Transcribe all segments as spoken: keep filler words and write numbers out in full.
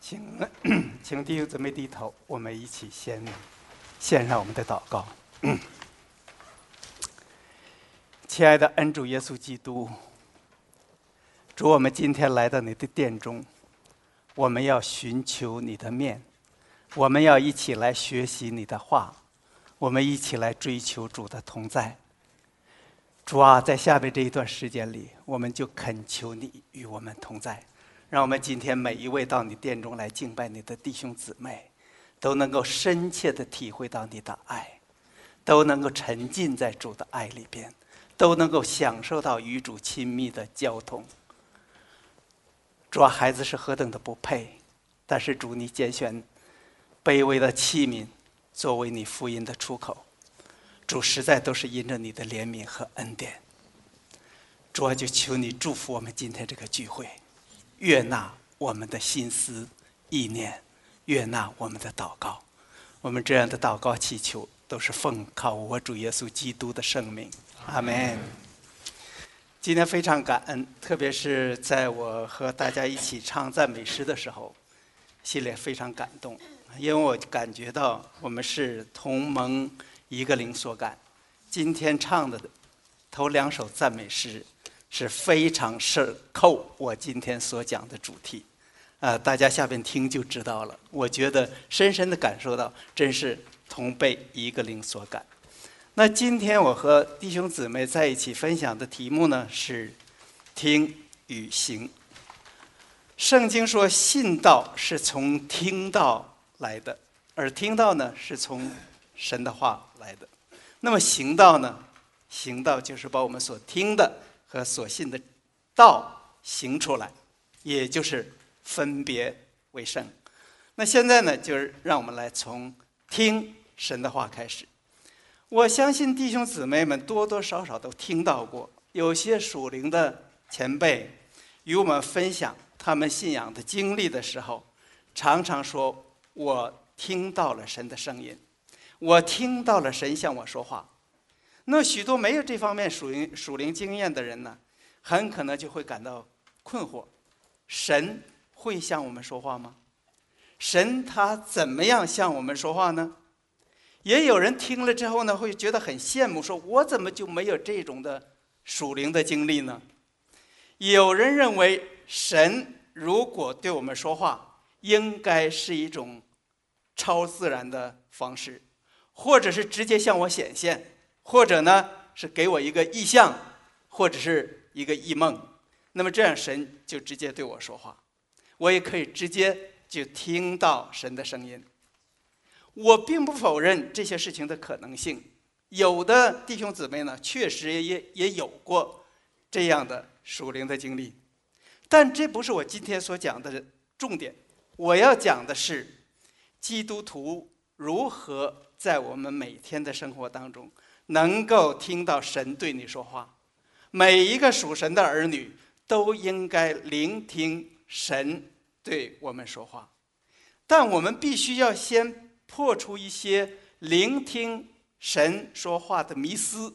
请请弟兄姊妹低头，我们一起先献上我们的祷告。亲爱的恩主耶稣基督，主，我们今天来到你的殿中，我们要寻求你的面，我们要一起来学习你的话，我们一起来追求主的同在。主啊，在下面这一段时间里，我们就恳求你与我们同在，让我们今天每一位到你殿中来敬拜你的弟兄姊妹，都能够深切地体会到你的爱，都能够沉浸在主的爱里边，都能够享受到与主亲密的交通。主啊，孩子是何等的不配，但是主，你拣选卑微的器皿作为你福音的出口。主，实在都是因着你的怜悯和恩典。主啊，就求你祝福我们今天这个聚会，悦纳我们的心思意念，悦纳我们的祷告。我们这样的祷告祈求都是奉靠我主耶稣基督的圣名，阿们。今天非常感恩，特别是在我和大家一起唱赞美诗的时候，心里非常感动，因为我感觉到我们是同盟一个灵所感。今天唱的头两首赞美诗是非常是扣我今天所讲的主题，呃，大家下边听就知道了。我觉得深深的感受到，真是同被一个灵所感。那今天我和弟兄姊妹在一起分享的题目呢是听与行。圣经说，信道是从听道来的，而听道呢是从神的话来的。那么行道呢？行道就是把我们所听的和所信的道行出来，也就是分别为圣。那现在呢，就是让我们来从听神的话开始。我相信弟兄姊妹们多多少少都听到过，有些属灵的前辈与我们分享他们信仰的经历的时候，常常说，我听到了神的声音，我听到了神向我说话。那许多没有这方面属灵属灵经验的人呢，很可能就会感到困惑：神会向我们说话吗？神他怎么样向我们说话呢？也有人听了之后呢，会觉得很羡慕，说我怎么就没有这种的属灵的经历呢？有人认为神如果对我们说话，应该是一种超自然的方式，或者是直接向我显现，或者呢是给我一个意象，或者是一个异梦。那么这样神就直接对我说话，我也可以直接就听到神的声音。我并不否认这些事情的可能性，有的弟兄姊妹呢确实也也有过这样的属灵的经历，但这不是我今天所讲的重点。我要讲的是基督徒如何在我们每天的生活当中能够听到神对你说话。每一个属神的儿女都应该聆听神对我们说话，但我们必须要先破除一些聆听神说话的迷思。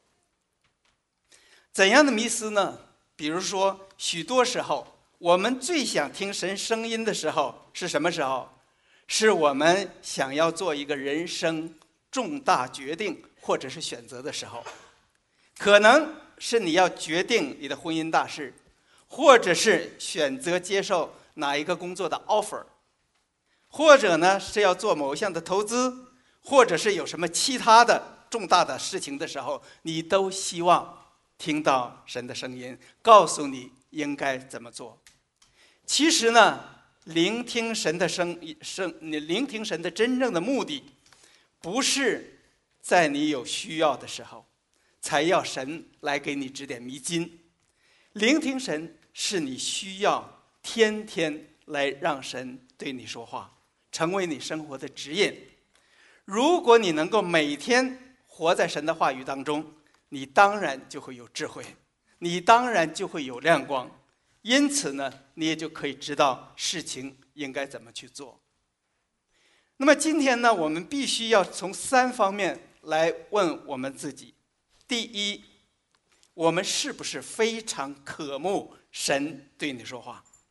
怎样的迷思呢？比如说，许多时候我们最想听神声音的时候是什么时候？是我们想要做一个人生重大决定或者是选择的时候，可能是你要决定你的婚姻大事，或者是选择接受哪一个工作的 offer， 或者呢是要做某一项的投资，或者是有什么其他的重大的事情的时候，你都希望听到神的声音，告诉你应该怎么做。其实呢，聆听神的声声，你聆听神的真正的目的，不是在你有需要的时候才要神来给你指点迷津。聆听神是你需要天天来让神对你说话，成为你生活的指引。如果你能够每天活在神的话语当中，你当然就会有智慧，你当然就会有亮光，因此呢，你也就可以知道事情应该怎么去做。那么今天呢，我们必须要从三方面来问我们自己。第一，我们是不是非常渴慕神对你说话？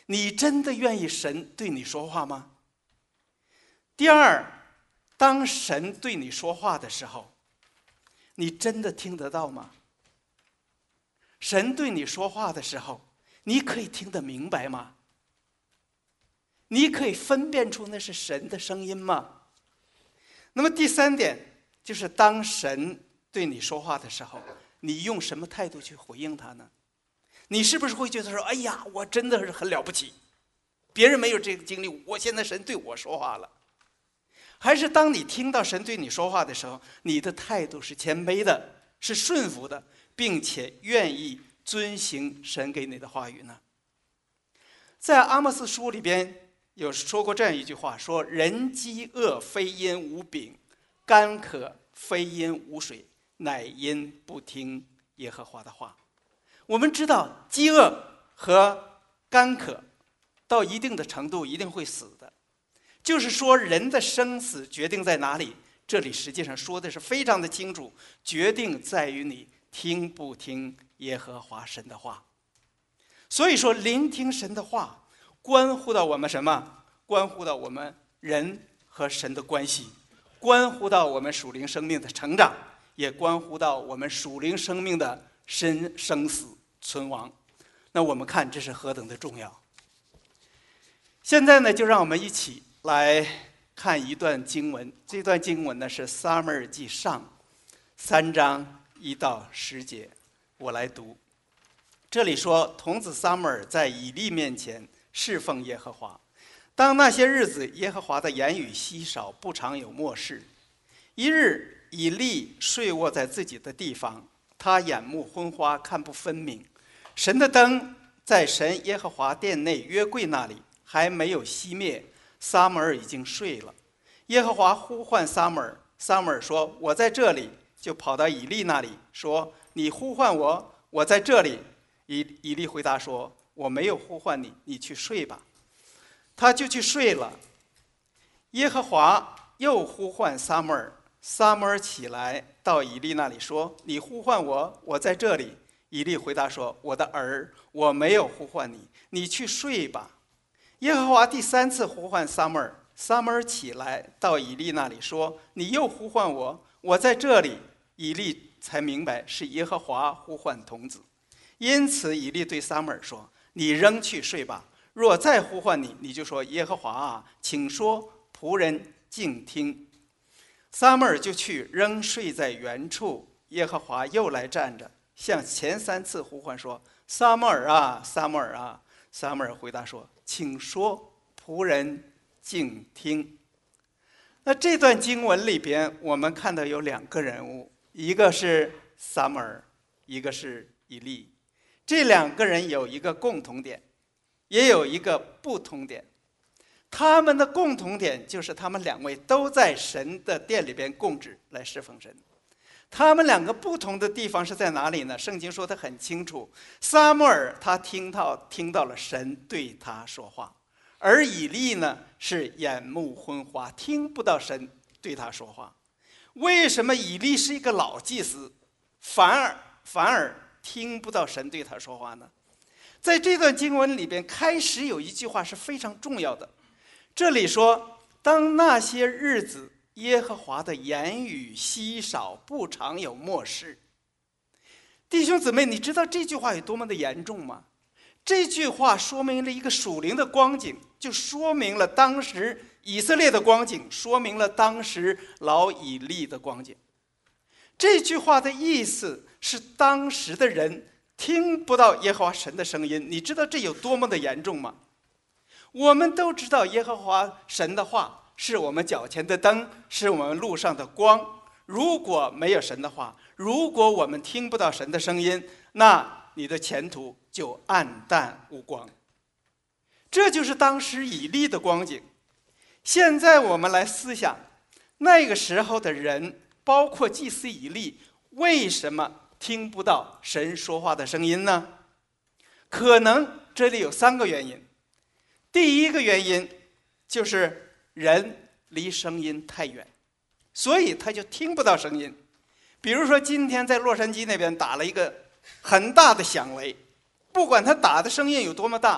你真的愿意神对你说话吗？第二，当神对你说话的时候，你真的听得到吗？神对你说话的时候，你可以听得明白吗？你可以分辨出那是神的声音吗？那么第三点就是当神对你说话的时候，你用什么态度去回应他呢？你是不是会觉得说，哎呀，我真的是很了不起，别人没有这个经历，我现在神对我说话了？还是当你听到神对你说话的时候，你的态度是谦卑的，是顺服的，并且愿意遵行神给你的话语呢？在阿莫斯书里边有说过这样一句话，说人饥饿非因无饼，干渴非因无水，乃因不听耶和华的话。我们知道饥饿和干渴到一定的程度一定会死的，就是说人的生死决定在哪里？这里实际上说的是非常的清楚，决定在于你听不听耶和华神的话。所以说聆听神的话关乎到我们什么？关乎到我们人和神的关系，关乎到我们属灵生命的成长，也关乎到我们属灵生命的生生死存亡。那我们看这是何等的重要。现在呢，就让我们一起来看一段经文。这段经文呢是撒母耳记上三章一到十节，我来读。这里说，童子撒母耳在以利面前侍奉耶和华。当那些日子，耶和华的言语稀少，不常有默示。一日，以利睡卧在自己的地方，他眼目昏花，看不分明。神的灯在神耶和华殿内约柜那里还没有熄灭，撒母耳已经睡了。耶和华呼唤撒母耳，撒母耳说：“我在这里。”就跑到以利那里说：“你呼唤我，我在这里。”以以利回答说：“我没有呼唤你，你去睡吧。”他就去睡了。耶和华又呼唤撒母耳，撒母耳起来到以利那里说：“你呼唤我，我在这里。”以利回答说：“我的儿，我没有呼唤你，你去睡吧。”耶和华第三次呼唤撒母耳，撒母耳起来到以利那里说：“你又呼唤我，我在这里。”以利才明白是耶和华呼唤童子，因此以利对撒母耳说：“你仍去睡吧。若再呼唤你，你就说：耶和华啊，请说，仆人静听。”撒母耳就去，仍睡在原处。耶和华又来站着，向前三次呼唤说：“撒母耳啊，撒母耳啊！”撒母耳回答说：“请说，仆人静听。”那这段经文里边，我们看到有两个人物，一个是撒母耳，一个是以利。这两个人有一个共同点，也有一个不同点。他们的共同点就是他们两位都在神的殿里边供职来侍奉神。他们两个不同的地方是在哪里呢？圣经说得很清楚，撒母耳他听到听到了神对他说话，而以利呢是眼目昏花，听不到神对他说话。为什么以利是一个老祭司，反而反而听不到神对他说话呢？在这段经文里边，开始有一句话是非常重要的。这里说，当那些日子，耶和华的言语稀少，不常有默示。弟兄姊妹，你知道这句话有多么的严重吗？这句话说明了一个属灵的光景，就说明了当时以色列的光景，说明了当时老以利的光景。这句话的意思是，当时的人听不到耶和华神的声音。你知道这有多么的严重吗？我们都知道耶和华神的话是我们脚前的灯，是我们路上的光。如果没有神的话，如果我们听不到神的声音，那你的前途就暗淡无光。这就是当时以利的光景。现在我们来思想，那个时候的人，包括祭司以利，为什么听不到神说话的声音呢？可能这里有三个原因。第一个原因就是人离声音太远，所以他就听不到声音。比如说今天在洛杉矶那边打了一个很大的响雷，不管他打的声音有多么大，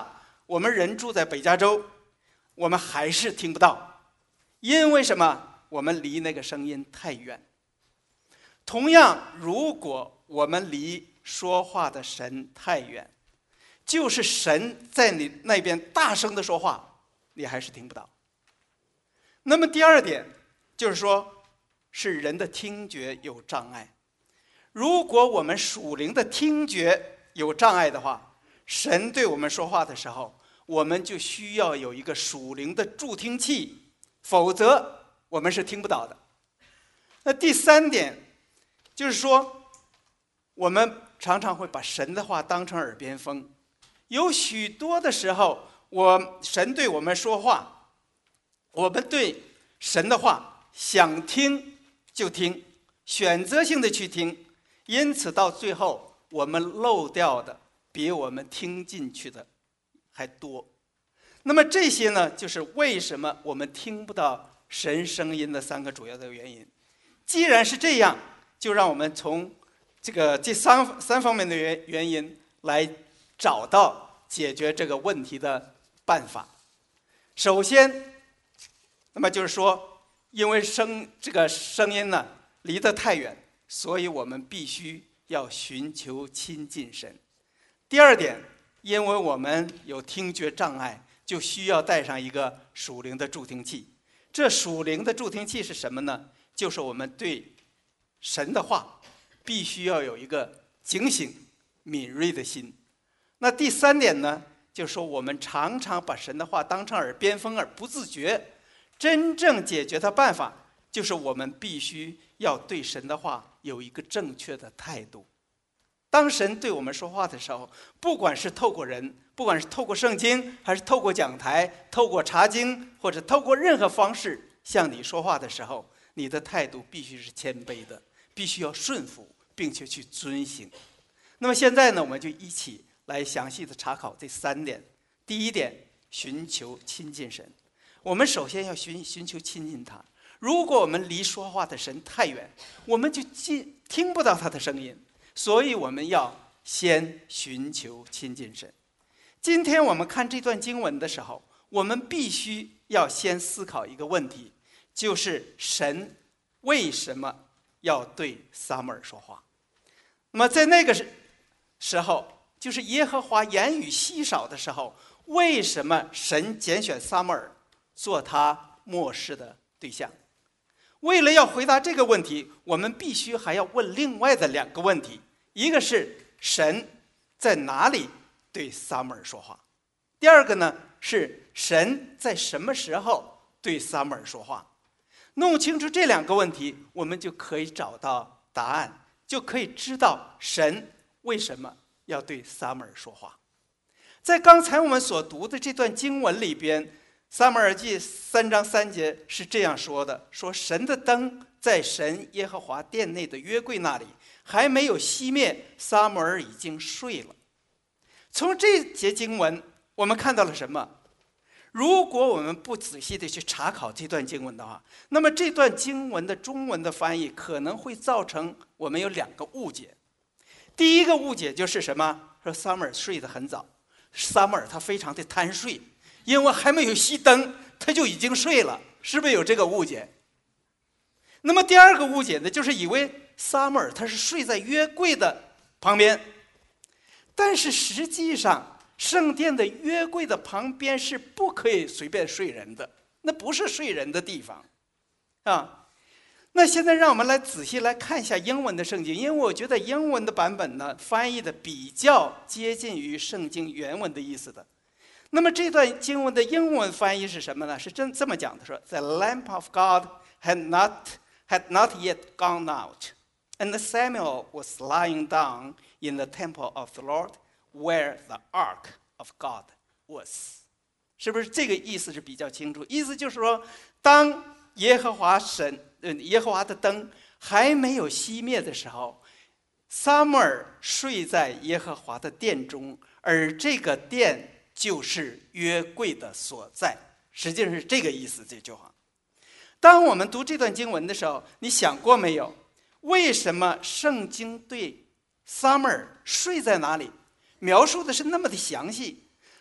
我们人住在北加州，我们还是听不到，因为什么？我们离那个声音太远。同样，如果我们离说话的神太远，就是神在你那边大声的说话，你还是听不到。那么第二点就是说，是人的听觉有障碍。如果我们属灵的听觉有障碍的话，神对我们说话的时候，我们就需要有一个属灵的助听器，否则我们是听不到的。那第三点就是说，我们常常会把神的话当成耳边风。有许多的时候，我神对我们说话，我们对神的话想听就听，选择性的去听，因此到最后我们漏掉的比我们听进去的还多。那么这些呢，就是为什么我们听不到神声音的三个主要的原因。既然是这样，就让我们从这个这三三方面的原原因来找到解决这个问题的办法。首先，那么就是说，因为声这个声音呢离得太远，所以我们必须要寻求亲近神。第二点，因为我们有听觉障碍，就需要带上一个属灵的助听器。这属灵的助听器是什么呢？就是我们对神的话必须要有一个警醒敏锐的心。那第三点呢，就是说我们常常把神的话当成耳边风而不自觉。真正解决的办法，就是我们必须要对神的话有一个正确的态度。当神对我们说话的时候，不管是透过人，不管是透过圣经，还是透过讲台，透过查经，或者透过任何方式向你说话的时候，你的态度必须是谦卑的，必须要顺服，并且去遵行。那么现在呢，我们就一起来详细的查考这三点。第一点，寻求亲近神。我们首先要寻寻求亲近他。如果我们离说话的神太远，我们就听不到他的声音。所以我们要先寻求亲近神。今天我们看这段经文的时候，我们必须要先思考一个问题，就是神为什么要对撒母耳说话？那么在那个时候，就是耶和华言语稀少的时候，为什么神拣选撒母耳做他默示的对象？为了要回答这个问题，我们必须还要问另外的两个问题。一个是神在哪里对撒母耳说话，第二个呢是神在什么时候对撒母耳说话。弄清楚这两个问题，我们就可以找到答案，就可以知道神为什么要对撒母耳说话。在刚才我们所读的这段经文里边，撒母耳记三章三节是这样说的，说神的灯在神耶和华殿内的约柜那里还没有熄灭，撒母耳已经睡了。从这节经文我们看到了什么？如果我们不仔细的去查考这段经文的话，那么这段经文的中文的翻译可能会造成我们有两个误解。第一个误解就是什么？说撒母耳睡得很早，撒母耳他非常的贪睡，因为还没有熄灯他就已经睡了，是不是有这个误解？那么第二个误解呢，就是以为撒母耳他是睡在约柜的旁边，但是实际上圣殿的约柜的旁边是不可以随便睡人的，那不是睡人的地方啊。那现在让我们来仔细来看一下英文的圣经，因为我觉得英文的版本呢翻译的比较接近于圣经原文的意思的。那么这段经文的英文翻译是什么呢？是这这么讲的，说 The lamp of God had not had not yet gone out, and Samuel was lying down in the temple of the Lord, where the ark of God was。 是不是这个意思是比较清楚？意思就是说，当耶和华神呃耶和华的灯还没有熄灭的时候，撒母耳睡在耶和华的殿中，而这个殿就是约柜的所在。实际上是这个意思，这句话。当我们读这段经文的时候，你想过没有，为什么圣经对撒母耳睡在哪里描述的是那么的详细？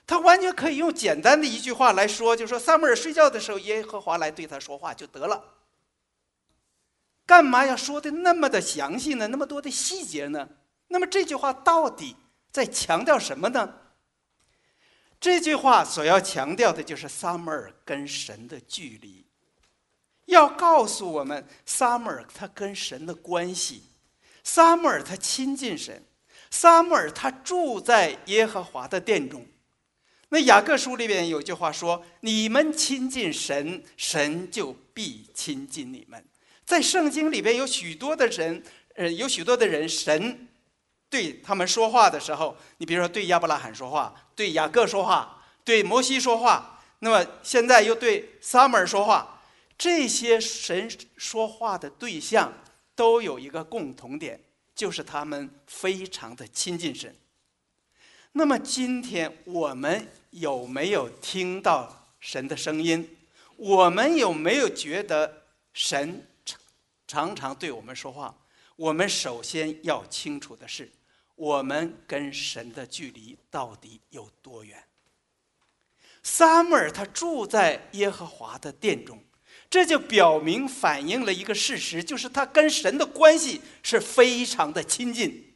他完全可以用简单的一句话来说，就说撒母耳睡觉的时候，耶和华来对他说话就得了。干嘛要说的那么的详细呢？那么多的细节呢？那么这句话到底在强调什么呢？这句话所要强调的就是撒母耳跟神的距离，要告诉我们撒母耳他跟神的关系。撒母耳他亲近神，撒母耳他住在耶和华的殿中。那雅各书里边有句话说：你们亲近神，神就必亲近你们。在圣经里边有许多的人，呃，有许多的人，神对他们说话的时候，你比如说对亚伯拉罕说话，对雅各说话，对摩西说话，那么现在又对撒母耳说话，这些神说话的对象都有一个共同点，就是他们非常的亲近神。那么今天我们有没有听到神的声音？我们有没有觉得神常常对我们说话？我们首先要清楚的是，我们跟神的距离到底有多远？撒母耳他住在耶和华的殿中，这就表明反映了一个事实，就是他跟神的关系是非常的亲近。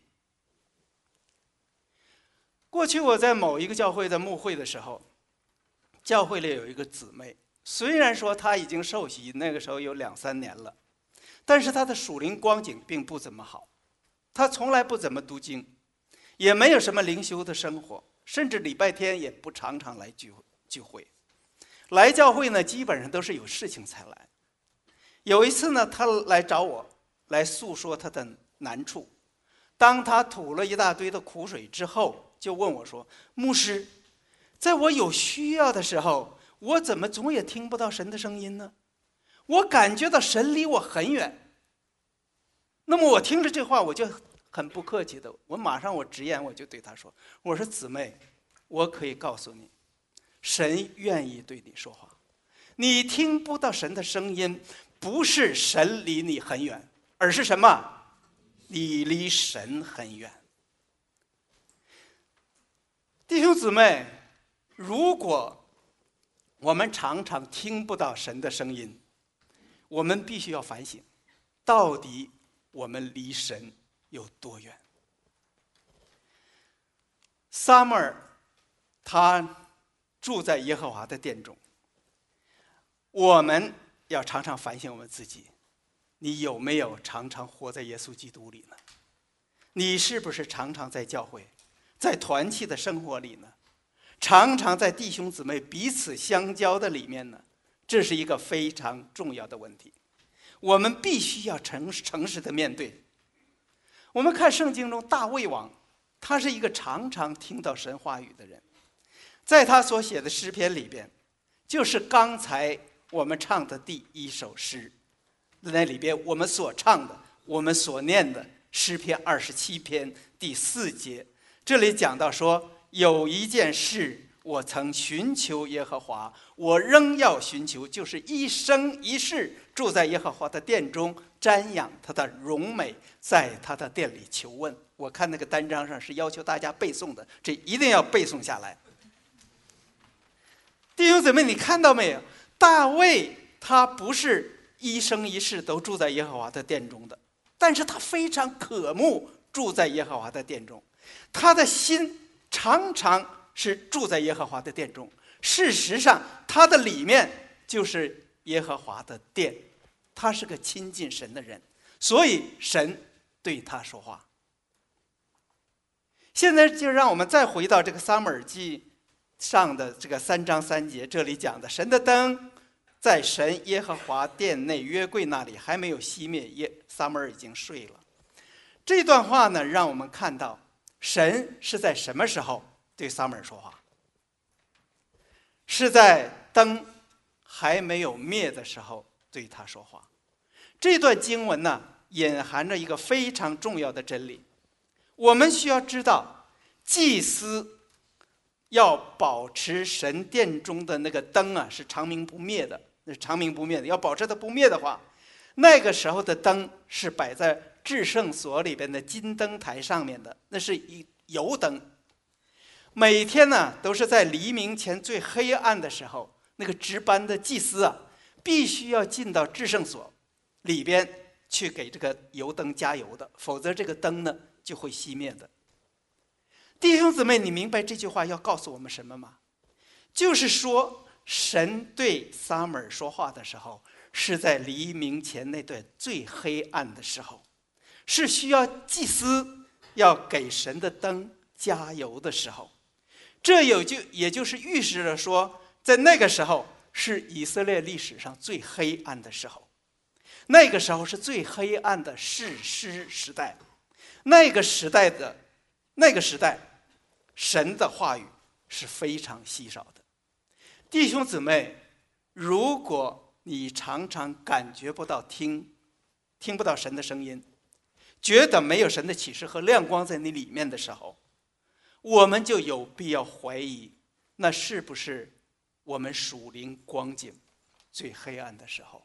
过去我在某一个教会的牧会的时候，教会里有一个姊妹，虽然说她已经受洗，那个时候有两三年了，但是她的属灵光景并不怎么好，她从来不怎么读经，也没有什么灵修的生活，甚至礼拜天也不常常来聚聚会。来教会呢，基本上都是有事情才来。有一次呢，她来找我，来诉说她的难处。当她吐了一大堆的苦水之后，就问我说：牧师，在我有需要的时候，我怎么总也听不到神的声音呢？我感觉到神离我很远。那么我听着这话，我就很不客气的，我马上我直言，我就对她说：我说姊妹，我可以告诉你，神愿意对你说话。你听不到神的声音，不是神离你很远，而是什么？你离神很远。弟兄姊妹，如果我们常常听不到神的声音，我们必须要反省，到底我们离神有多远？撒母耳他住在耶和华的殿中，我们要常常反省我们自己，你有没有常常活在耶稣基督里呢？你是不是常常在教会，在团契的生活里呢？常常在弟兄姊妹彼此相交的里面呢？这是一个非常重要的问题，我们必须要诚诚实的面对。我们看圣经中大卫王，他是一个常常听到神话语的人，在他所写的诗篇里边，就是刚才我们唱的第一首诗，那里边我们所唱的，我们所念的诗篇二十七篇第四节，这里讲到说，有一件事我曾寻求耶和华，我仍要寻求，就是一生一世住在耶和华的殿中，瞻仰他的荣美，在他的殿里求问。我看那个单张上是要求大家背诵的，这一定要背诵下来。弟兄姊妹，你看到没有？大卫他不是一生一世都住在耶和华的殿中的，但是他非常渴慕住在耶和华的殿中，他的心常常是住在耶和华的殿中。事实上，他的里面就是耶和华的殿，他是个亲近神的人，所以神对他说话。现在就让我们再回到这个撒母耳记上的这个三章三节，这里讲的神的灯在神耶和华殿内约柜那里还没有熄灭，耶撒母耳已经睡了。这段话呢，让我们看到神是在什么时候对撒母耳说话？是在灯还没有灭的时候对他说话。这段经文呢，隐含着一个非常重要的真理。我们需要知道，祭司要保持神殿中的那个灯啊，是长明不灭的，那是长明不灭的。要保持它不灭的话，那个时候的灯是摆在至圣所里边的金灯台上面的，那是一油灯。 每天呢都是在黎明前最黑暗的时候，那个值班的祭司啊，必须要进到至圣所里边去给这个油灯加油的，否则这个灯呢就会熄灭的。弟兄姊妹，你明白这句话要告诉我们什么吗？就是说，神对撒母耳说话的时候，是在黎明前那段最黑暗的时候，是需要祭司要给神的灯加油的时候。这有就也就是预示着说，在那个时候是以色列历史上最黑暗的时候，那个时候是最黑暗的士师时代，那个时代的那个时代，神的话语是非常稀少的。弟兄姊妹，如果你常常感觉不到听听不到神的声音，觉得没有神的启示和亮光在你里面的时候，我们就有必要怀疑，那是不是我们属灵光景最黑暗的时候。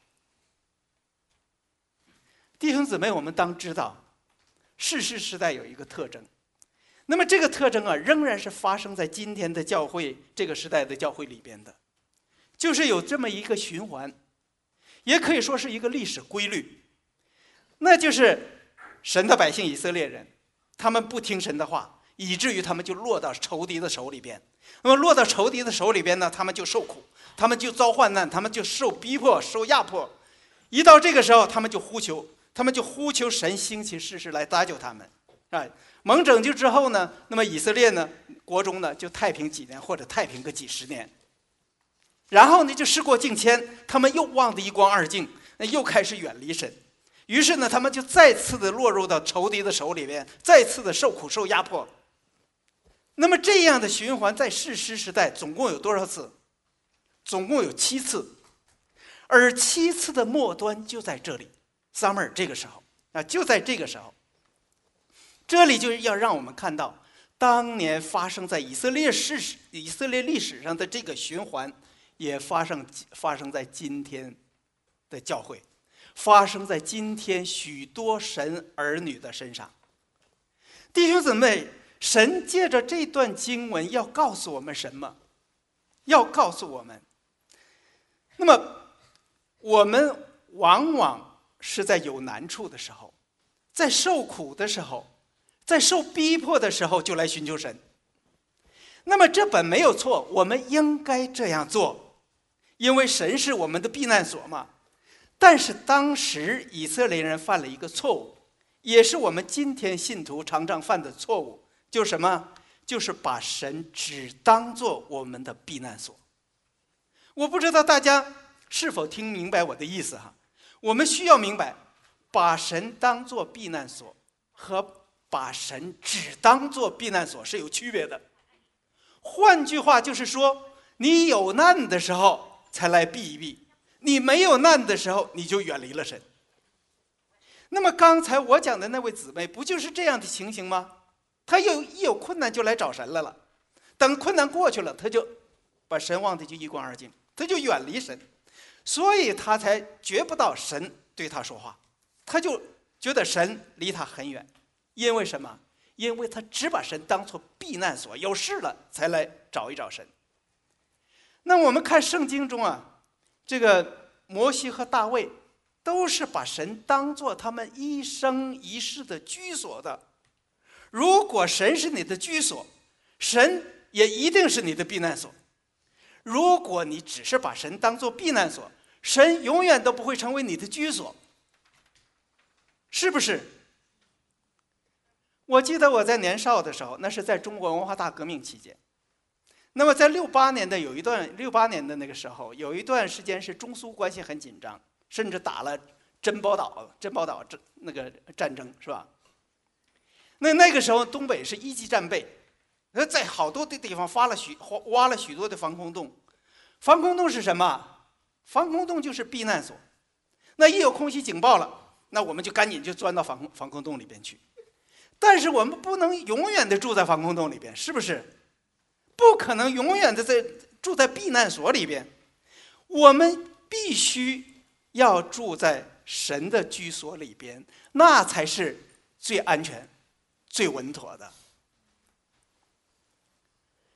弟兄姊妹，我们当知道士师时代有一个特征，那么这个特征啊，仍然是发生在今天的教会这个时代的教会里边的，就是有这么一个循环，也可以说是一个历史规律，那就是神的百姓以色列人，他们不听神的话，以至于他们就落到仇敌的手里边。那么落到仇敌的手里边呢，他们就受苦，他们就遭患难，他们就受逼迫、受压迫。一到这个时候，他们就呼求，他们就呼求神兴起士师来搭救他们。啊，蒙拯救之后呢，那么以色列呢，国中呢就太平几年，或者太平个几十年。然后呢，就时过境迁，他们又忘得一光二净，那又开始远离神。于是呢，他们就再次的落入到仇敌的手里边，再次的受苦受压迫。那么这样的循环在士师时代总共有多少次？总共有七次，而七次的末端就在这里，撒母耳这个时候啊，就在这个时候，这里就是要让我们看到，当年发生在以色列史以色列历史上的这个循环，也发生发生在今天的教会，发生在今天许多神儿女的身上。弟兄姊妹，神借着这段经文要告诉我们什么？要告诉我们，那么我们往往是在有难处的时候，在受苦的时候，在受逼迫的时候就来寻求神。那么这本没有错，我们应该这样做，因为神是我们的避难所嘛。但是当时以色列人犯了一个错误，也是我们今天信徒常常犯的错误，就是什么？就是把神只当作我们的避难所。我不知道大家是否听明白我的意思哈？我们需要明白，把神当作避难所和把神只当作避难所是有区别的。换句话就是说，你有难的时候才来避一避，你没有难的时候你就远离了神。那么刚才我讲的那位姊妹不就是这样的情形吗？她有一有困难就来找神来了，等困难过去了，她就把神忘得就一干二净，她就远离神，所以她才觉不到神对她说话，她就觉得神离她很远。因为什么？因为她只把神当作避难所，有事了才来找一找神。那我们看圣经中啊，这个摩西和大卫都是把神当作他们一生一世的居所的。如果神是你的居所，神也一定是你的避难所。如果你只是把神当作避难所，神永远都不会成为你的居所，是不是？我记得我在年少的时候，那是在中国文化大革命期间。那么在六八年的有一段六八年的那个时候，有一段时间是中苏关系很紧张，甚至打了珍宝岛珍宝岛那个战争，是吧？那那个时候东北是一级战备，在好多的地方发了许挖了许多的防空洞。防空洞是什么？防空洞就是避难所。那一有空袭警报了，那我们就赶紧就钻到防空防空洞里边去。但是我们不能永远的住在防空洞里边，是不是？不可能永远的在住在避难所里边。我们必须要住在神的居所里边，那才是最安全最稳妥的。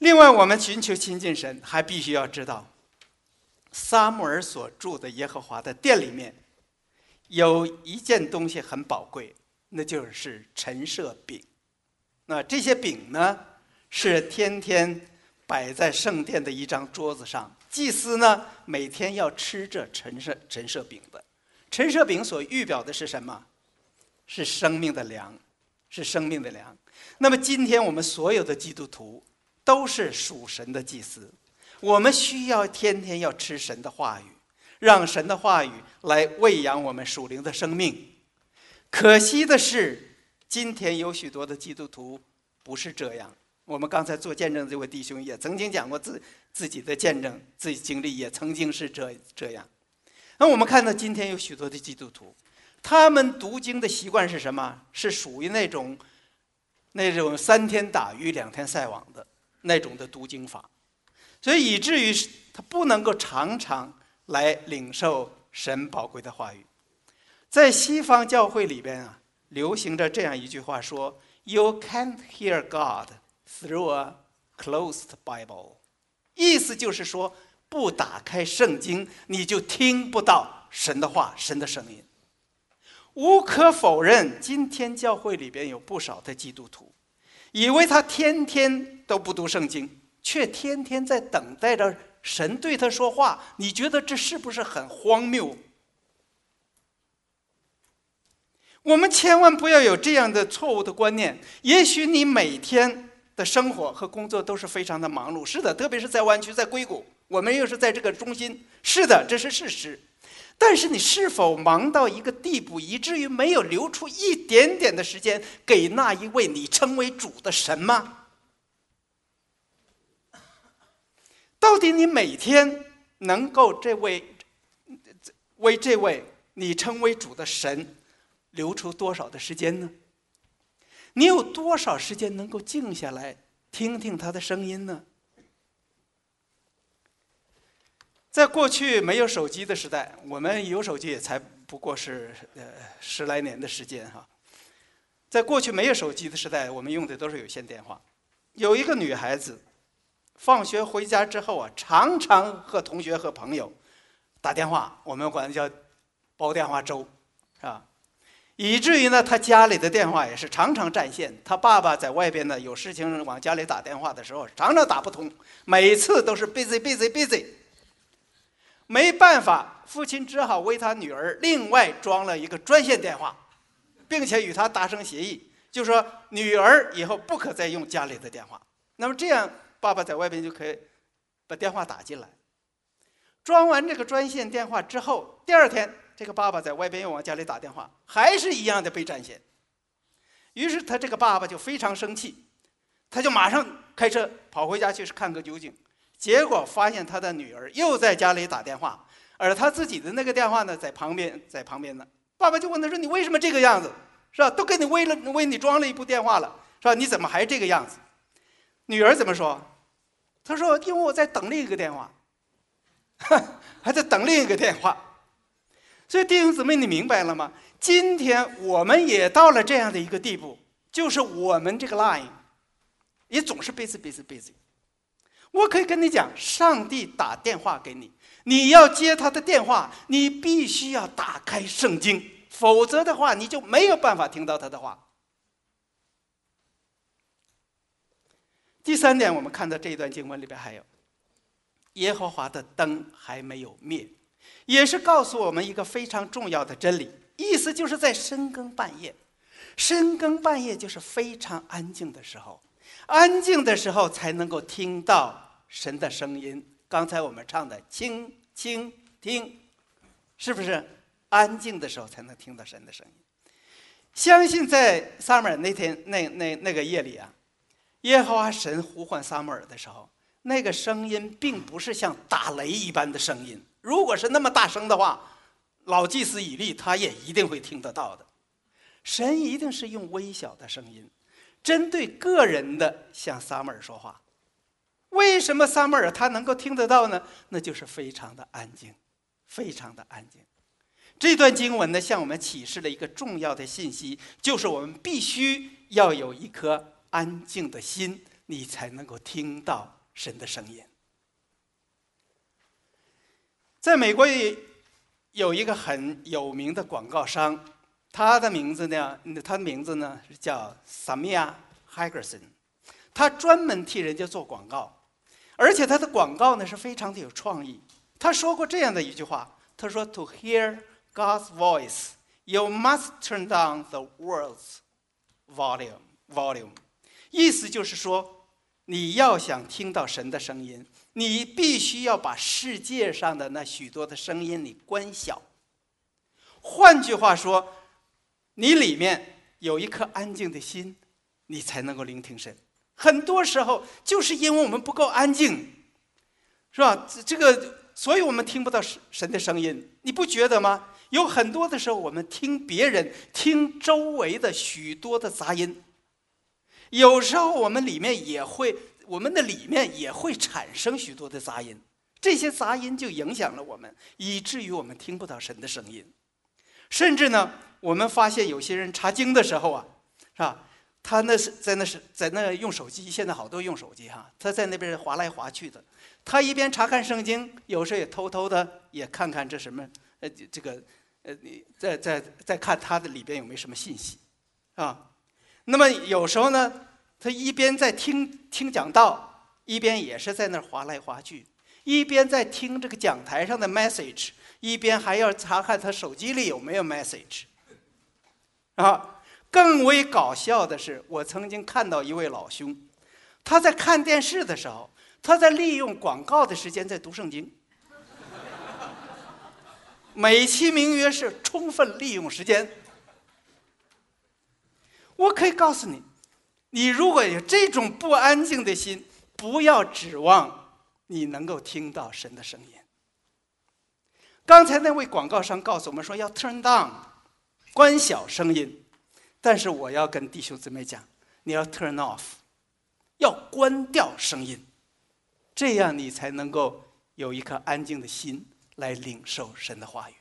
另外，我们寻求亲近神，还必须要知道，撒母耳所住的耶和华的殿里面，有一件东西很宝贵，那就是陈设饼。那这些饼呢，是天天摆在圣殿的一张桌子上，祭司呢每天要吃这陈设陈设饼的。陈设饼所预表的是什么？是生命的粮，是生命的粮。那么今天我们所有的基督徒都是属神的祭司，我们需要天天要吃神的话语，让神的话语来喂养我们属灵的生命。可惜的是，今天有许多的基督徒不是这样。我们刚才做见证的这位弟兄也曾经讲过自自己的见证，自己经历也曾经是这这样。那我们看到今天有许多的基督徒，他们读经的习惯是什么？是属于那种那种三天打鱼两天晒网的那种的读经法，所以以至于他不能够常常来领受神宝贵的话语。在西方教会里边啊，流行着这样一句话说 ：“You can't hear God through a closed Bible。”意思就是说，不打开圣经，你就听不到神的话、神的声音。无可否认，今天教会里边有不少的基督徒，以为他天天都不读圣经，却天天在等待着神对他说话。你觉得这是不是很荒谬？我们千万不要有这样的错误的观念。也许你每天的生活和工作都是非常的忙碌，是的，特别是在湾区、在硅谷，我们又是在这个中心，是的，这是事实。但是你是否忙到一个地步，以至于没有留出一点点的时间给那一位你称为主的神吗？到底你每天能够这位为这位你称为主的神留出多少的时间呢？你有多少时间能够静下来听听他的声音呢？在过去没有手机的时代，我们有手机也才不过是呃十来年的时间哈。在过去没有手机的时代，我们用的都是有线电话。有一个女孩子，放学回家之后啊，常常和同学和朋友打电话，我们管它叫煲电话粥，是吧？以至于呢，她家里的电话也是常常占线。她爸爸在外边呢，有事情往家里打电话的时候，常常打不通，每次都是 busy busy busy。没办法，父亲只好为他女儿另外装了一个专线电话，并且与他达成协议，就说女儿以后不可再用家里的电话。那么这样，爸爸在外边就可以把电话打进来。装完这个专线电话之后，第二天这个爸爸在外边又往家里打电话，还是一样的被占线。于是他这个爸爸就非常生气，他就马上开车跑回家去看个究竟。结果发现他的女儿又在家里打电话，而他自己的那个电话呢，在旁边，在旁边呢。爸爸就问他说：“你为什么这个样子？是吧？都给你为了为你装了一部电话了，是吧？你怎么还这个样子？”女儿怎么说？他说：“因为我在等另一个电话，还在等另一个电话。”所以弟兄姊妹，你明白了吗？今天我们也到了这样的一个地步，就是我们这个 line 也总是 busy busy busy。我可以跟你讲，上帝打电话给你，你要接他的电话，你必须要打开圣经，否则的话，你就没有办法听到他的话。第三点，我们看到这一段经文里边还有，耶和华的灯还没有灭，也是告诉我们一个非常重要的真理，意思就是在深更半夜，深更半夜就是非常安静的时候。安静的时候才能够听到神的声音。刚才我们唱的倾倾听，是不是安静的时候才能听到神的声音？相信在撒母耳那天那那那个夜里啊，耶和华神呼唤撒母耳的时候，那个声音并不是像打雷一般的声音。如果是那么大声的话，老祭司以利他也一定会听得到的。神一定是用微小的声音，针对个人的向撒母耳说话。为什么撒母耳他能够听得到呢？那就是非常的安静，非常的安静。这段经文呢，向我们启示了一个重要的信息，就是我们必须要有一颗安静的心， 你才能够听到神的声音。在美国有一个很有名的广告商，他的名字呢，他的名字呢是叫 Samia Hagerson， 他专门替人家做广告，而且他的广告呢是非常的有创意。他说过这样的一句话，他说 ：“To hear God's voice, you must turn down the world's volume. Volume， 意思就是说，你要想听到神的声音，你必须要把世界上的那许多的声音你关小。换句话说，你里面有一颗安静的心，你才能够聆听神。很多时候就是因为我们不够安静，是吧？这个，所以我们听不到神的声音，你不觉得吗？有很多的时候，我们听别人，听周围的许多的杂音。有时候我们里面也会，我们的里面也会产生许多的杂音，这些杂音就影响了我们，以至于我们听不到神的声音。甚至呢，我们发现有些人查经的时候啊，是吧？他那是在那是在那用手机，现在好多用手机哈，他在那边划来划去的。他一边查看圣经，有时候也偷偷的也看看这什么，呃，这个，呃，你在在在看他的里边有没有什么信息，啊。那么有时候呢，他一边在听听讲道，一边也是在那儿划来划去，一边在听这个讲台上的 message， 一边还要查看他手机里有没有 message， 啊。更为搞笑的是，我曾经看到一位老兄，他在看电视的时候，他在利用广告的时间在读圣经，美其名曰是充分利用时间。我可以告诉你，你如果有这种不安静的心，不要指望你能够听到神的声音。刚才那位广告商告诉我们说要 turn down， 关小声音。但是我要跟弟兄姊妹讲，你要 turn off， 要关掉声音，这样你才能够有一颗安静的心来领受神的话语。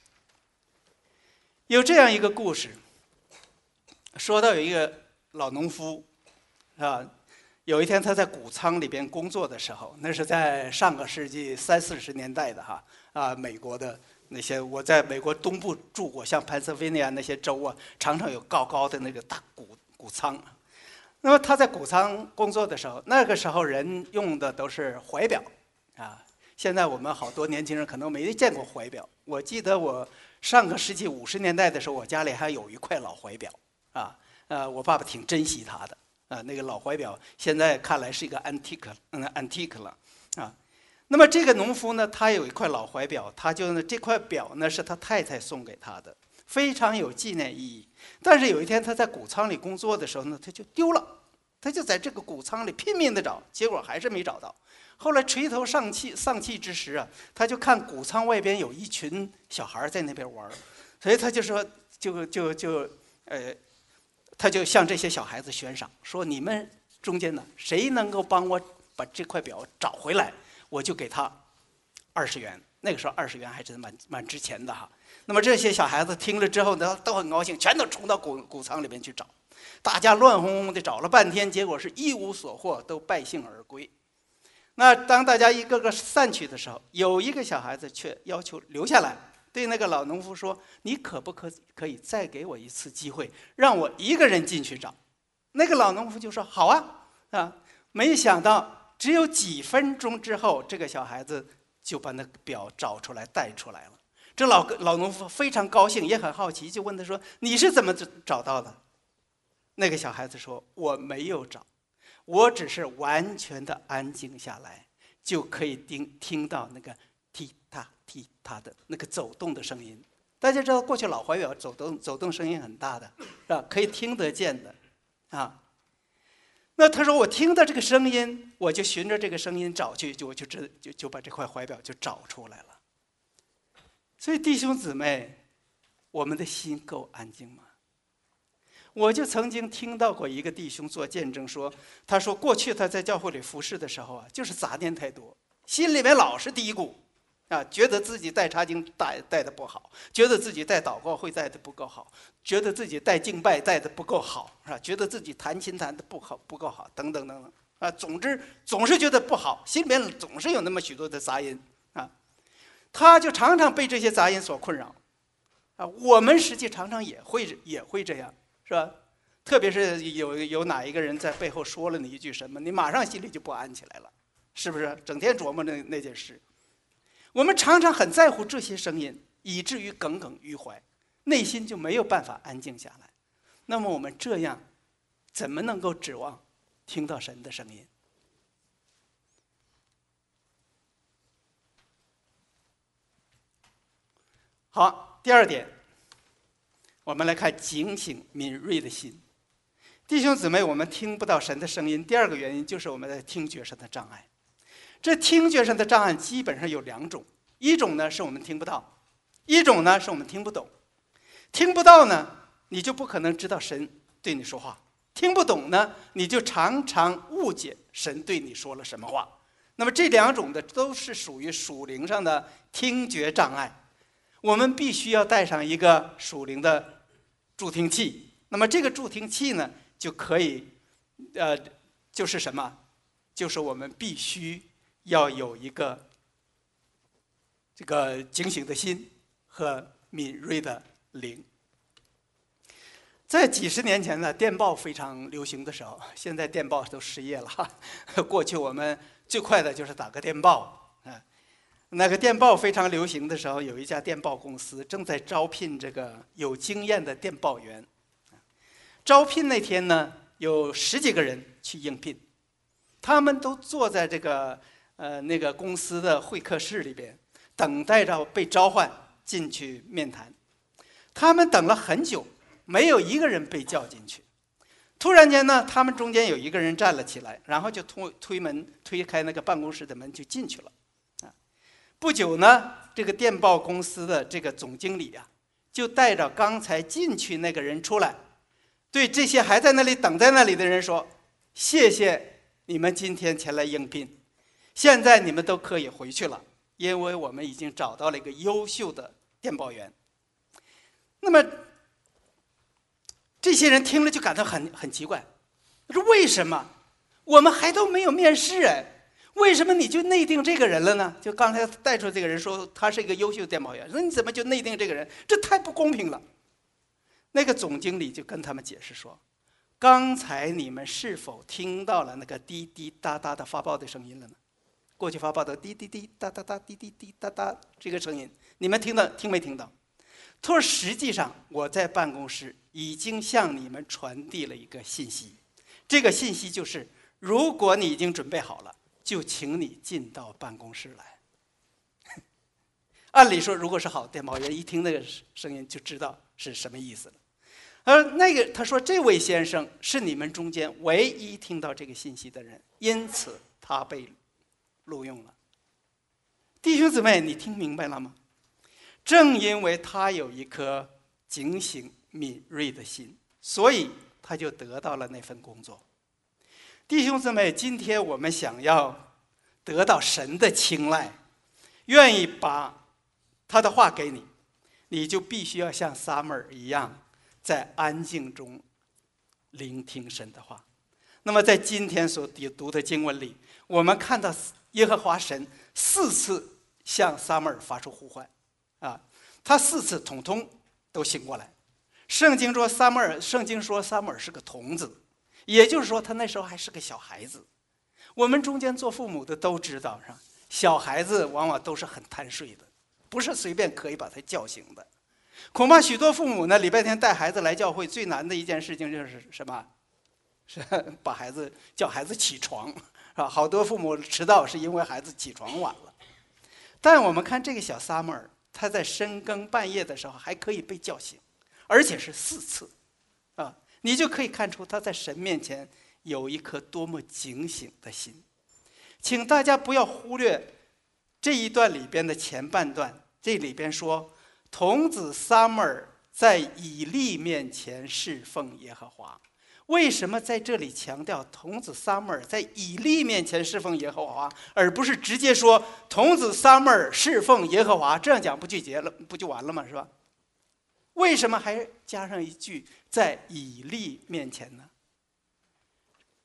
有这样一个故事，说到有一个老农夫，啊，有一天他在谷仓里边工作的时候，那是在上个世纪三四十年代的哈啊，美国的。那些我在美国东部住过，像潘斯维尼亚那些州啊，常常有高高的那个大谷谷仓。那么他在谷仓工作的时候，那个时候人用的都是怀表，啊，现在我们好多年轻人可能没见过怀表。我记得我上个世纪五十年代的时候，我家里还有一块老怀表，啊，呃，我爸爸挺珍惜它的，啊，那个老怀表现在看来是一个 antique， 嗯 antique 了，啊。那么这个农夫呢，他有一块老怀表，他就呢这块表呢是他太太送给他的，非常有纪念意义。但是有一天他在谷仓里工作的时候呢，他就丢了，他就在这个谷仓里拼命的找，结果还是没找到。后来垂头丧气丧气之时啊，他就看谷仓外边有一群小孩在那边玩，所以他就说，就就就呃，他就向这些小孩子悬赏，说你们中间呢，谁能够帮我把这块表找回来？我就给他二十元，那个时候二十元还真蛮蛮值钱的哈。那么这些小孩子听了之后呢，都很高兴，全都冲到谷谷仓里面去找，大家乱哄哄的找了半天，结果是一无所获，都败兴而归。那当大家一个个散去的时候，有一个小孩子却要求留下来，对那个老农夫说：“你可不可可以再给我一次机会，让我一个人进去找？”那个老农夫就说：“好啊，啊！”没想到。只有几分钟之后，这个小孩子就把那个表找出来带出来了。这老老农夫非常高兴，也很好奇，就问他说：“你是怎么找到的？”那个小孩子说：“我没有找，我只是完全的安静下来，就可以听听到那个踢踏踢踏的那个走动的声音。大家知道，过去老怀表走动走动声音很大的，是吧？可以听得见的，啊。”那他说我听到这个声音，我就循着这个声音找去，就我就知就就把这块怀表就找出来了。所以弟兄姊妹，我们的心够安静吗？我就曾经听到过一个弟兄做见证说，他说过去他在教会里服侍的时候啊，就是杂念太多，心里面老是嘀咕，啊，觉得自己带查经带带的不好，觉得自己带祷告会带的不够好，觉得自己带敬拜带的不够好，是吧？觉得自己弹琴弹的不好不够好，等等等等， 啊，总之总是觉得不好，心里面总是有那么许多的杂音啊，他就常常被这些杂音所困扰啊。我们实际常常也会也会这样，是吧？特别是有有哪一个人在背后说了你一句什么，你马上心里就不安起来了，是不是？整天琢磨那那件事。我们常常很在乎这些声音，以至于耿耿于怀，内心就没有办法安静下来。那么我们这样，怎么能够指望听到神的声音？好，第二点，我们来看警醒敏锐的心。弟兄姊妹，我们听不到神的声音，第二个原因就是我们在听觉上的障碍。这听觉上的障碍基本上有两种，一种呢是我们听不到，一种呢是我们听不懂。听不到呢，你就不可能知道神对你说话；听不懂呢，你就常常误解神对你说了什么话。那么这两种的都是属于属灵上的听觉障碍，我们必须要带上一个属灵的助听器。那么这个助听器呢，就可以，呃，就是什么？就是我们必须要有一个这个警醒的心和敏锐的灵。在几十年前呢，电报非常流行的时候，现在电报都失业了哈。过去我们最快的就是打个电报啊。那个电报非常流行的时候，有一家电报公司正在招聘这个有经验的电报员。招聘那天呢，有十几个人去应聘，他们都坐在这个呃那个公司的会客室里边，等待着被召唤进去面谈。他们等了很久，没有一个人被叫进去。突然间呢，他们中间有一个人站了起来，然后就推推门推开那个办公室的门就进去了。啊，不久呢，这个电报公司的这个总经理啊，就带着刚才进去那个人出来，对这些还在那里等在那里的人说：“谢谢你们今天前来应聘，现在你们都可以回去了，因为我们已经找到了一个优秀的电报员。”那么这些人听了就感到很很奇怪，说：“为什么我们还都没有面试哎？为什么你就内定这个人了呢？”就刚才带出这个人说他是一个优秀的电报员，说你怎么就内定这个人？这太不公平了。那个总经理就跟他们解释说：“刚才你们是否听到了那个滴滴答答的发报的声音了呢？过去发报的滴滴滴答答答滴滴滴答答这个声音，你们听到听没听到？”他说：“实际上我在办公室已经向你们传递了一个信息，这个信息就是，如果你已经准备好了，就请你进到办公室来。”按理说，如果是好电报员，一听那个声音就知道是什么意思了。而那个他说，这位先生是你们中间唯一听到这个信息的人，因此他被录用了。弟兄姊妹，你听明白了吗？正因为他有一颗警醒敏锐的心，所以他就得到了那份工作。弟兄姊妹，今天我们想要得到神的青睐，愿意把他的话给你，你就必须要像撒母耳一样，在安静中聆听神的话。那么在今天所读的经文里，我们看到耶和华神四次向撒母耳发出呼唤啊，他四次统统都醒过来。圣经说撒母耳，圣经说撒母耳是个童子，也就是说他那时候还是个小孩子。我们中间做父母的都知道，是吧？小孩子往往都是很贪睡的，不是随便可以把他叫醒的。恐怕许多父母呢，礼拜天带孩子来教会，最难的一件事情就是什么？是把孩子叫孩子起床，是吧？好多父母迟到是因为孩子起床晚了。但我们看这个小撒母耳，他在深更半夜的时候还可以被叫醒，而且是四次，啊，你就可以看出他在神面前有一颗多么警醒的心。请大家不要忽略这一段里边的前半段，这里边说童子撒母耳在以利面前侍奉耶和华。为什么在这里强调童子撒母耳在以利面前侍奉耶和华，而不是直接说童子撒母耳侍奉耶和华？这样讲不就结了，不就完了吗？是吧？为什么还加上一句在以利面前呢？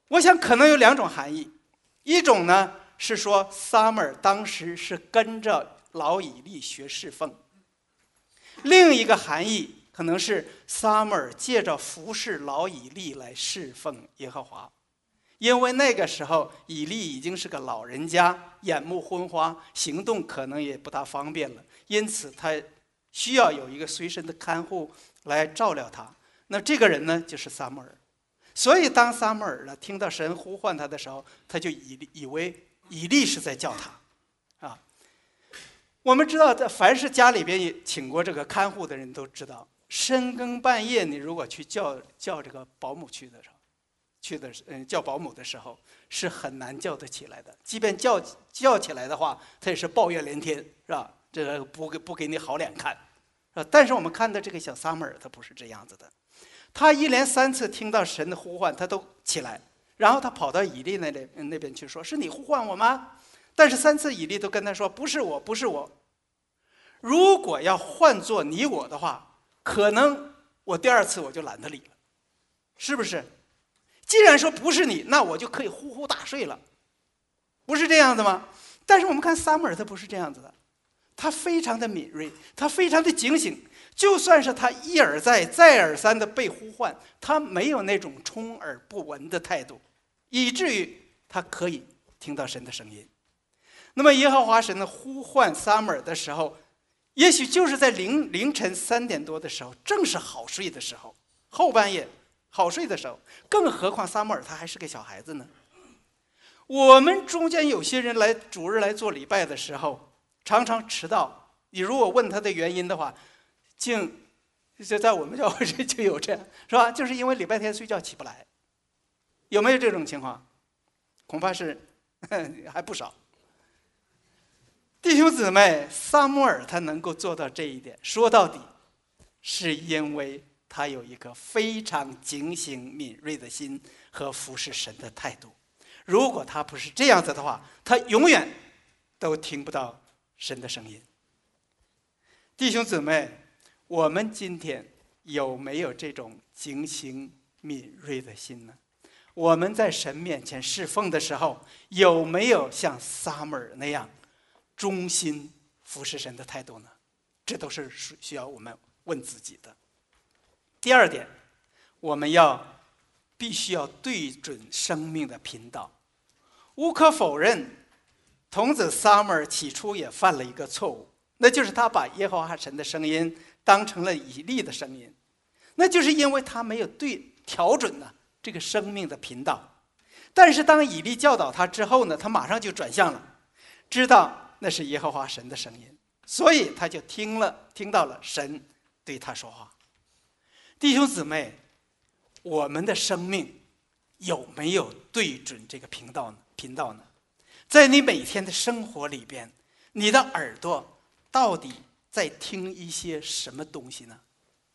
我想可能有两种含义，一种呢是说撒母耳当时是跟着老以利学侍奉，另一个含义可能是撒母耳借着服侍老以利来侍奉耶和华。因为那个时候以利已经是个老人家，眼目昏花，行动可能也不大方便了，因此他需要有一个随身的看护来照料他。那这个人呢就是撒母耳。所以当撒母耳呢听到神呼唤他的时候，他就以以为以利是在叫他啊。我们知道凡是家里边请过这个看护的人都知道，深更半夜你如果去叫叫这个保姆去的时候去的嗯叫保姆的时候是很难叫得起来的，即便叫叫起来的话，他也是抱怨连天，是吧？这个不给不给你好脸看，啊！但是我们看到这个小撒母耳，他不是这样子的，他一连三次听到神的呼唤，他都起来，然后他跑到以利那里那边去说：“是你呼唤我吗？”但是三次以利都跟他说：“不是我，不是我。”如果要换做你我的话，可能我第二次我就懒得理了，是不是？既然说不是你，那我就可以呼呼大睡了，不是这样的吗？但是我们看撒母耳，他不是这样子的，他非常的敏锐，他非常的警醒，就算是他一而再再而三的被呼唤，他没有那种充耳不闻的态度，以至于他可以听到神的声音。那么耶和华神的呼唤撒母耳的时候，也许就是在凌凌晨三点多的时候，正是好睡的时候，后半夜好睡的时候，更何况撒母耳他还是个小孩子呢。我们中间有些人来主日来做礼拜的时候，常常迟到。你如果问他的原因的话，竟就在我们教会就有这样，是吧？就是因为礼拜天睡觉起不来，有没有这种情况？恐怕是还不少。弟兄姊妹，撒母耳他能够做到这一点，说到底，是因为他有一颗非常警醒敏锐的心和服侍神的态度。如果他不是这样子的话，他永远都听不到神的声音。弟兄姊妹，我们今天有没有这种警醒敏锐的心呢？我们在神面前侍奉的时候，有没有像撒母耳那样忠心服侍神的态度呢？这都是需要我们问自己的。第二点，我们要必须要对准生命的频道。无可否认，童子撒母耳起初也犯了一个错误，那就是他把耶和华神的声音当成了以利的声音，那就是因为他没有对调准呢这个生命的频道。但是当以利教导他之后呢，他马上就转向了，知道那是耶和华神的声音，所以他就听了听到了神对他说话。弟兄姊妹，我们的生命有没有对准这个频道呢？频道呢？在你每天的生活里边，你的耳朵到底在听一些什么东西呢？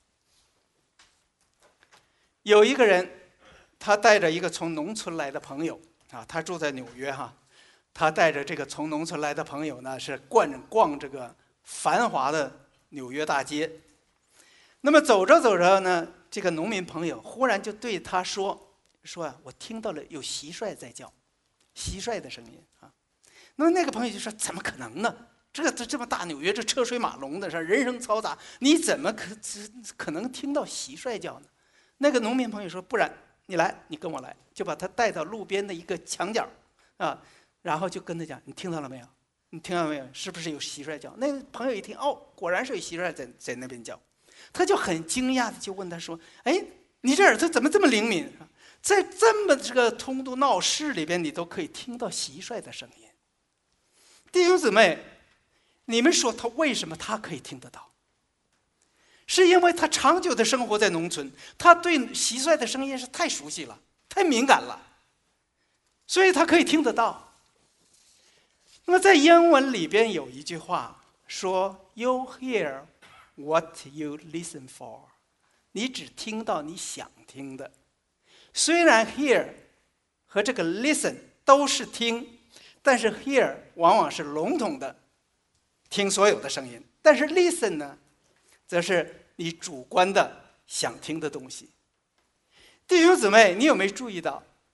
有一个人，他带着一个从农村来的朋友啊，他住在纽约哈，他带着这个从农村来的朋友呢，是逛逛这个繁华的纽约大街。那么走着走着呢，这个农民朋友忽然就对他说：“说啊，我听到了有蟋蟀在叫，蟋蟀的声音啊。”那么那个朋友就说：“怎么可能呢？这这这么大纽约，这车水马龙的，是人声嘈杂，你怎么可可能听到蟋蟀叫呢？”那个农民朋友说：“不然你来，你跟我来。”就把他带到路边的一个墙角啊，然后就跟他讲：“你听到了没有？你听到了没有？是不是有蟋蟀叫？”那个朋友一听，哦，果然是有蟋蟀在在那边叫。他就很惊讶的就问他说：“哎，你这耳朵怎么这么灵敏？在这么这个通都闹市里边，你都可以听到蟋蟀的声音。”弟兄姊妹，你们说他为什么他可以听得到？是因为他长久的生活在农村，他对蟋蟀的声音是太熟悉了，太敏感了，所以他可以听得到。那么在英文里边有一句话说 ：“You hear what you listen for。”你只听到你想听的。虽然 hear 和这个 listen 都是听，但是 hear 往往是笼统的听所有的声音，但是 listen 呢，则是你主观的想听的东西。弟兄姊妹，你有没有注意到，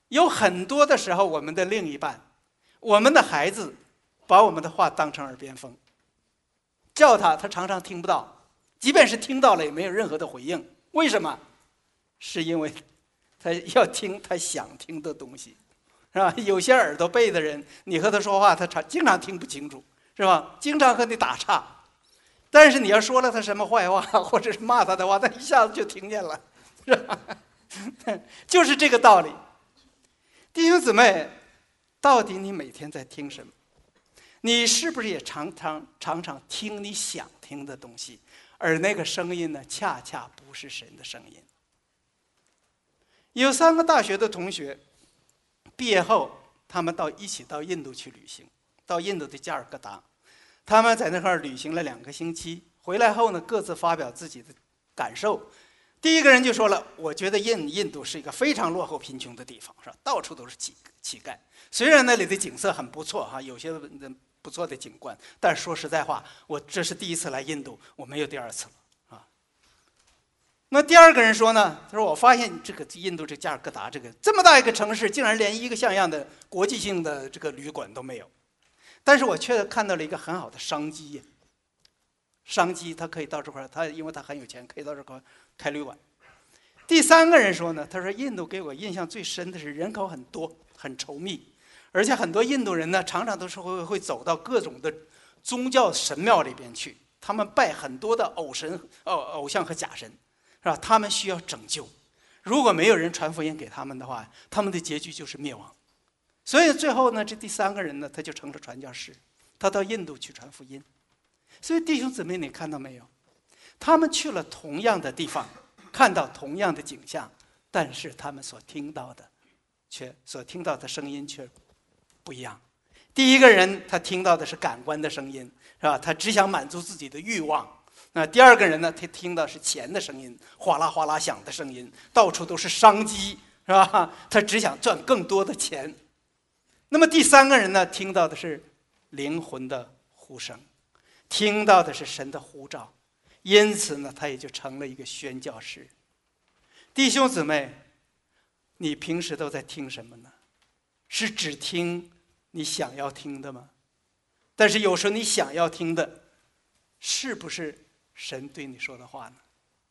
有很多的时候，我们的另一半，我们的孩子，把我们的话当成耳边风，叫他，他常常听不到，即便是听到了，也没有任何的回应。为什么？是因为他要听他想听的东西，是吧？有些耳朵背的人，你和他说话，他常经常听不清楚，是吧？经常和你打岔。但是你要说了他什么坏话，或者是骂他的话，他一下子就听见了，是吧？就是这个道理。弟兄姊妹，到底你每天在听什么？你是不是也常常常常听你想听的东西，而那个声音呢，恰恰不是神的声音？有三个大学的同学毕业后，他们到一起到印度去旅行，到印度的加尔各答。他们在那块儿旅行了两个星期，回来后呢，各自发表自己的感受。第一个人就说了：“我觉得印印度是一个非常落后贫穷的地方，是吧？到处都是乞乞丐。虽然那里的景色很不错哈，有些不错的景观，但说实在话，我这是第一次来印度，我没有第二次了啊。”那第二个人说呢，他说：“我发现这个印度这加尔各答这个这么大一个城市，竟然连一个像样的国际性的这个旅馆都没有。但是我却看到了一个很好的商机，商机他可以到这块，他因为他很有钱，可以到这块开旅馆。”第三个人说呢，他说：“印度给我印象最深的是人口很多，很稠密，而且很多印度人呢，常常都是会会走到各种的宗教神庙里边去，他们拜很多的偶神、偶偶像和假神，是吧？他们需要拯救，如果没有人传福音给他们的话，他们的结局就是灭亡。所以最后呢，这第三个人呢，他就成了传教士，他到印度去传福音。所以弟兄姊妹，你看到没有？他们去了同样的地方，看到同样的景象，但是他们所听到的，却所听到的声音却不一样。第一个人他听到的是感官的声音，是吧？他只想满足自己的欲望。那第二个人呢，他听到是钱的声音，哗啦哗啦响的声音，到处都是商机，是吧？他只想赚更多的钱。那么第三个人呢，听到的是灵魂的呼声，听到的是神的呼召，因此呢，他也就成了一个宣教士。弟兄姊妹，你平时都在听什么呢？是只听你想要听的吗？但是有时候你想要听的，是不是神对你说的话呢？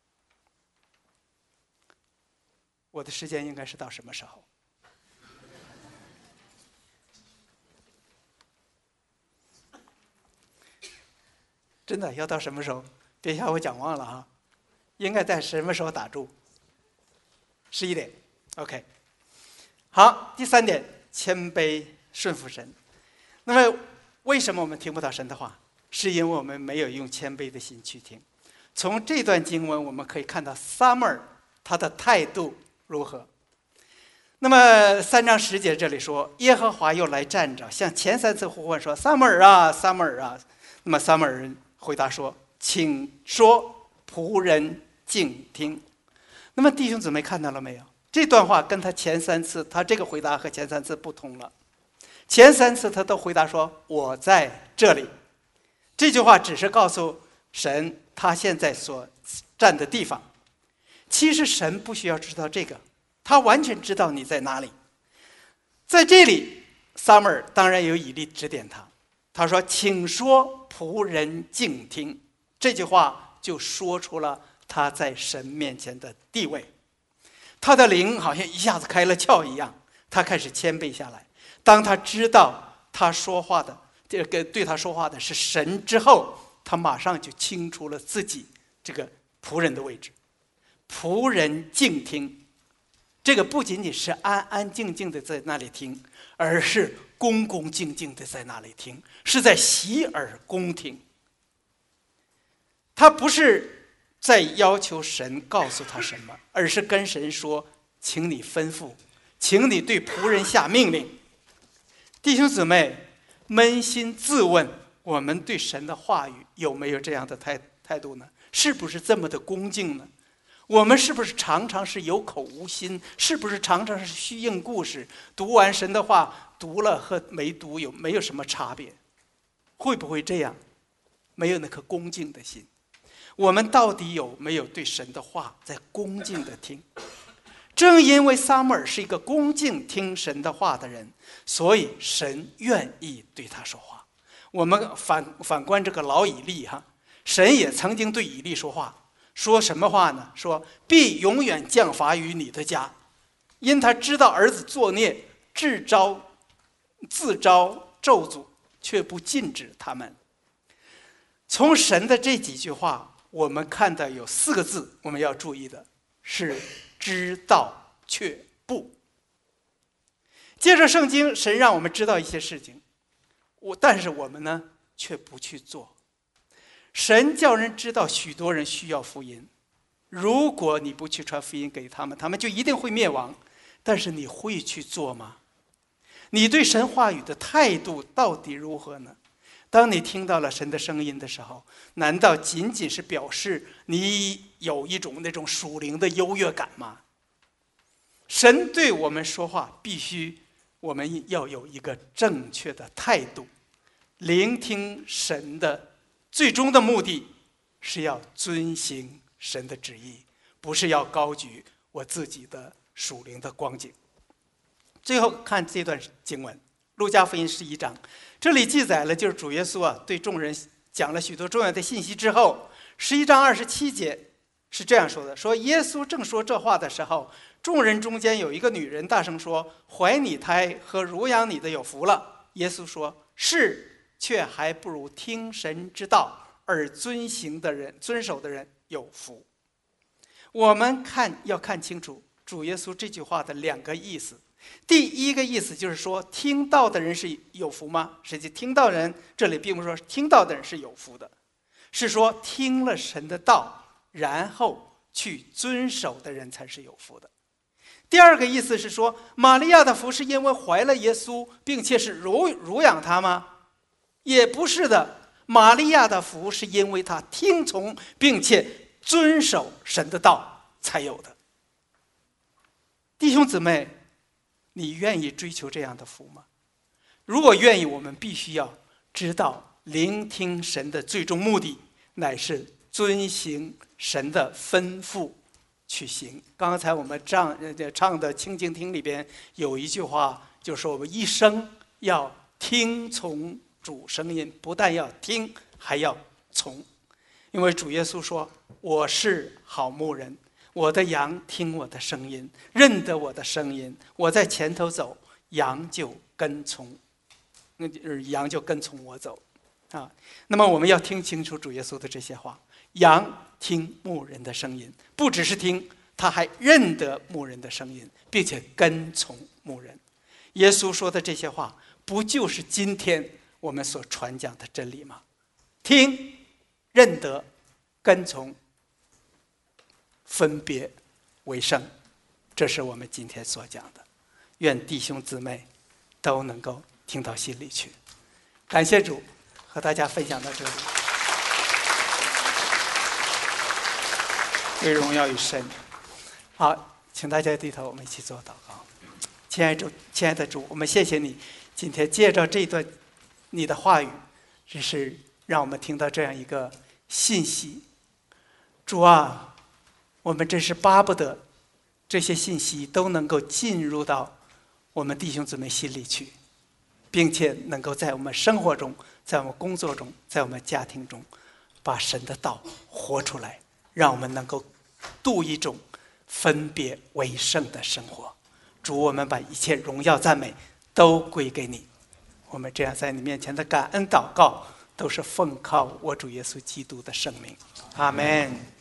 我的时间应该是到什么时候？真的要到什么时候？别吓我讲忘了哈，应该在什么时候打住？十一点 ，OK。好，第三点，谦卑顺服神。那么，为什么我们听不到神的话？是因为我们没有用谦卑的心去听。从这段经文，我们可以看到撒母耳他的态度如何。那么三章十节这里说，耶和华又来站着，向前三次呼唤说：“撒母耳啊，撒母耳啊！”那么撒母耳回答说：“请说，仆人静听。”那么弟兄姊妹看到了没有？这段话跟他前三次，他这个回答和前三次不同了。前三次他都回答说：“我在这里。”这句话只是告诉神他现在所站的地方。其实神不需要知道这个，他完全知道你在哪里。在这里，撒母耳当然有以利指点他，他说：“请说，仆人静听。”这句话就说出了他在神面前的地位。他的灵好像一下子开了窍一样，他开始谦卑下来。当他知道他说话的这个对他说话的是神之后，他马上就清楚了自己这个仆人的位置。仆人静听，这个不仅仅是安安静静的在那里听，而是恭恭敬敬的在那里听，是在洗耳恭听。他不是在要求神告诉他什么，而是跟神说：“请你吩咐，请你对仆人下命令。”弟兄姊妹，扪心自问，我们对神的话语有没有这样的态态度呢？是不是这么的恭敬呢？我们是不是常常是有口无心？是不是常常是虚应故事？读完神的话，读了和没读有没有什么差别？会不会这样？没有那颗恭敬的心。我们到底有没有对神的话在恭敬的听？ 正因为撒母耳是一个恭敬听神的话的人，所以神愿意对他说话。我们反反观这个老以利哈，神也曾经对以利说话，说什么话呢？说必永远降罚于你的家，因他知道儿子作孽，自招自招咒诅，却不禁止他们。从神的这几句话，我们看到有四个字我们要注意的，是知道却不。接着圣经，神让我们知道一些事情，我但是我们呢却不去做。神叫人知道许多人需要福音，如果你不去传福音给他们，他们就一定会灭亡。但是你会去做吗？你对神话语的态度到底如何呢？当你听到了神的声音的时候，难道仅仅是表示你有一种那种属灵的优越感吗？神对我们说话，必须我们要有一个正确的态度。聆听神的最终的目的是要遵行神的旨意，不是要高举我自己的属灵的光景。最后看这段经文，路加福音十一章，这里记载了就是主耶稣啊对众人讲了许多重要的信息之后，十一章二十七节是这样说的：说耶稣正说这话的时候，众人中间有一个女人大声说：怀你胎和乳养你的有福了。耶稣说：是，却还不如听神之道而遵行的人、遵守的人有福。我们看要看清楚主耶稣这句话的两个意思。第一个意思就是说，听到的人是有福吗？实际听到人这里并不是说听到的人是有福的，是说听了神的道然后去遵守的人才是有福的。第二个意思是说，玛利亚的福是因为怀了耶稣并且是乳乳养他吗？也不是的，玛利亚的福是因为她听从并且遵守神的道才有的。弟兄姊妹，你愿意追求这样的福吗？如果愿意，我们必须要知道，聆听神的最终目的乃是遵行神的吩咐去行。刚才我们唱唱的清静听里边有一句话，就是说我们一生要听从主声音，不但要听，还要从。因为主耶稣说：我是好牧人，我的羊听我的声音，认得我的声音，我在前头走，羊就跟从，羊就跟从我走啊。那么我们要听清楚主耶稣的这些话，羊听牧人的声音，不只是听，他还认得牧人的声音，并且跟从牧人。耶稣说的这些话，不就是今天我们所传讲的真理吗？听、认得、跟从、分别为圣，这是我们今天所讲的。愿弟兄姊妹都能够听到心里去。感谢主，和大家分享到这里。归荣耀与神。好，请大家低头，我们一起做祷告。亲爱的主，亲爱的主，我们谢谢你，今天借着这段你的话语，只是让我们听到这样一个信息。主啊，我们真是巴不得这些信息都能够进入到我们弟兄姊妹心里去，并且能够在我们生活中，在我们工作中，在我们家庭中，把神的道活出来，让我们能够度一种分别为圣的生活。主，我们把一切荣耀赞美都归给你。我们这样在你面前的感恩祷告，都是奉靠我主耶稣基督的圣名。阿们。